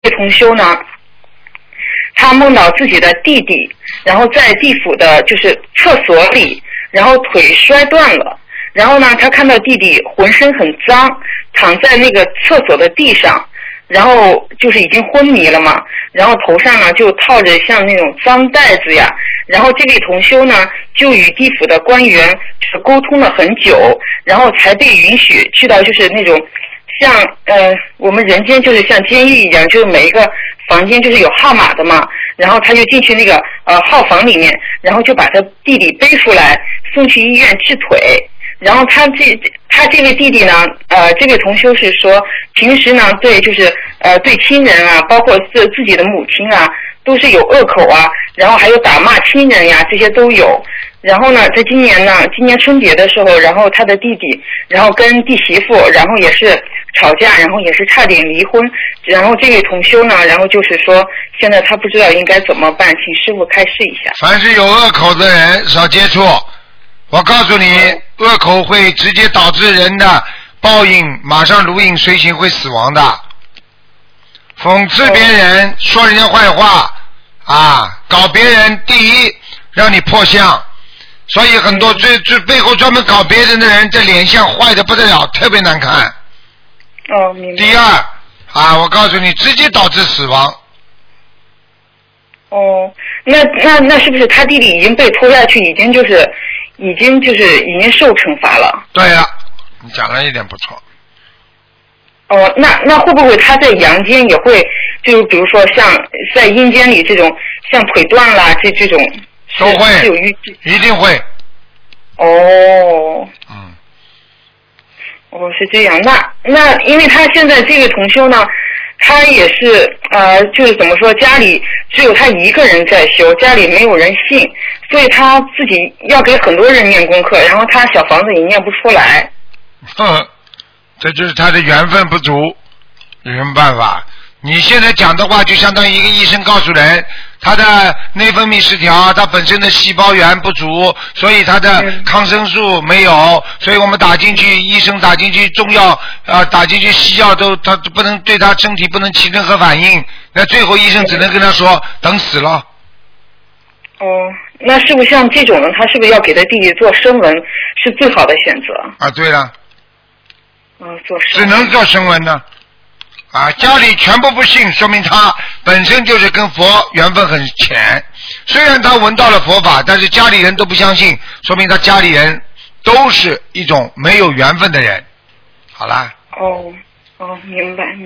同修呢，他梦到自己的弟弟，然后在地府的就是厕所里，然后腿摔断了，然后呢，他看到弟弟浑身很脏，躺在那个厕所的地上，然后就是已经昏迷了嘛，然后头上呢就套着像那种脏袋子呀，然后这位同修呢就与地府的官员就是沟通了很久，然后才被允许去到就是那种像我们人间就是像监狱一样，就是每一个房间就是有号码的嘛，然后他就进去那个号房里面，然后就把他弟弟背出来送去医院治腿。然后他这位弟弟呢，这位同修是说，平时呢对就是对亲人啊，包括自己的母亲啊，都是有恶口啊，然后还有打骂亲人呀，这些都有。然后呢，在今年春节的时候，然后他的弟弟，然后跟弟媳妇，然后也是吵架，然后也是差点离婚。然后这位同修呢，然后就是说，现在他不知道应该怎么办，请师父开示一下。 凡是有恶口的人少接触。我告诉你，恶口会直接导致人的报应，马上如影随形，会死亡的。讽刺别人，说人家坏话啊，搞别人，第一让你破相，所以很多最背后专门搞别人的人，这脸相坏的不得了，特别难看。 哦，明白。 第二啊，我告诉你，直接导致死亡。 哦，那是不是他弟弟已经被拖下去，已经受惩罚了？ 对了，你讲了一点不错。 哦，那会不会他在阳间也会，就比如说像在阴间里这种像腿断了这种都会，一定会。 哦。 嗯。 哦，是这样。那因为他现在这个同修呢，他也是就是怎么说，家里只有他一个人在修，家里没有人信，所以他自己要给很多人念功课，然后他小房子也念不出来。 这就是他的缘分不足，有什么办法？你现在讲的话，就相当于一个医生告诉人，他的内分泌失调，他本身的细胞源不足，所以他的抗生素没有，所以我们打进去，医生打进去中药打进去西药他不能对他身体不能起任何反应，那最后医生只能跟他说等死了。 哦，那是不是像这种人，他是不是要给他弟弟做声纹是最好的选择？ 啊，对了。 做只能做声纹呢。家里全部不信，说明他本身就是跟佛缘分很浅。虽然他闻到了佛法，但是家里人都不相信，说明他家里人都是一种没有缘分的人。好啦。 哦，明白。